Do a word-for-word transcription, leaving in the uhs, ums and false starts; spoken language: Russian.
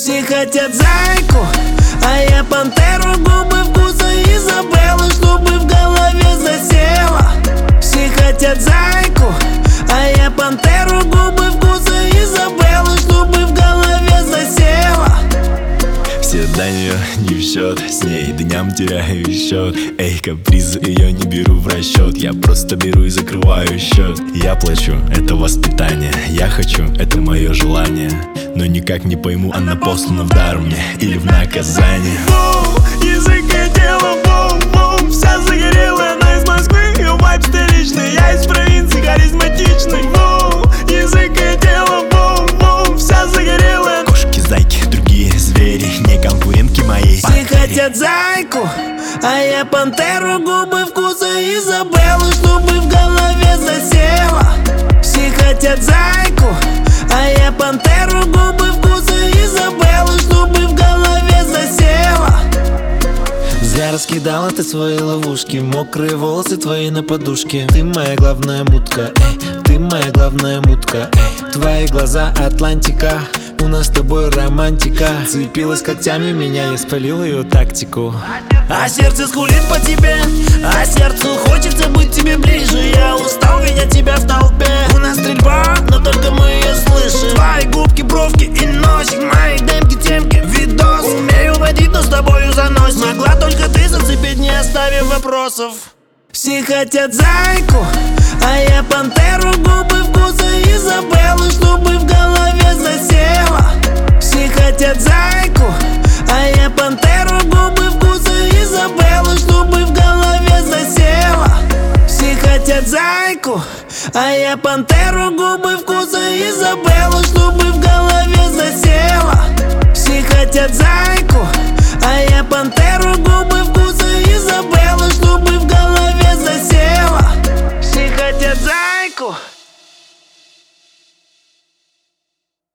Все хотят зайку, а я пантеру, губы вкуса Изабеллы, чтобы в голове засела. Все хотят зайку, а я пантеру, губы вкуса Изабеллы, чтобы в голове засела. Все до нее не в счет, с ней дням теряю счет. Эй, капризы ее не беру в расчет, я просто беру и закрываю счет. Я плачу, это воспитание, я хочу, это мое желание. Но никак не пойму, она послана в дар мне или в наказание. Бум, язык и тело, бум-бум, вся загорелая, она из Москвы, ее вайб столичный, я из провинции, харизматичный. Бум, язык и тело, бум-бум, вся загорелая. Кошки, зайки, другие звери, не конкурентки моей. Все хотят зайку, а я пантеру, губы вкуса Изабеллы, чтобы в голове засела. Все хотят зайку, а я пантеру, губы вкуса Изабеллы, чтобы в голове засела. Зря раскидала ты свои ловушки, мокрые волосы твои на подушке. Ты моя главная мутка, эй, ты моя главная мутка, эй. Твои глаза Атлантика, у нас с тобой романтика. Цепилась когтями меня, я спалил ее тактику. А сердце скулит по тебе, а сердцу хочется быть тебе ближе. Я устал видеть тебя в толпе. У нас стрельба, но только мы ее слышим. Твои губки, бровки и носик, мои демки, темки, видос. Умею водить, но с тобою заносит. Могла только ты зацепить, не оставив вопросов. Все хотят зайку, а я пантеру, губы вкуса Изабеллы, чтобы в голове засела. Все хотят зайку, а я пантеру, губы вкуса Изабеллы, чтобы в голове засела. Все хотят зайку, а я пантеру, губы вкуса Изабеллы, чтобы в голове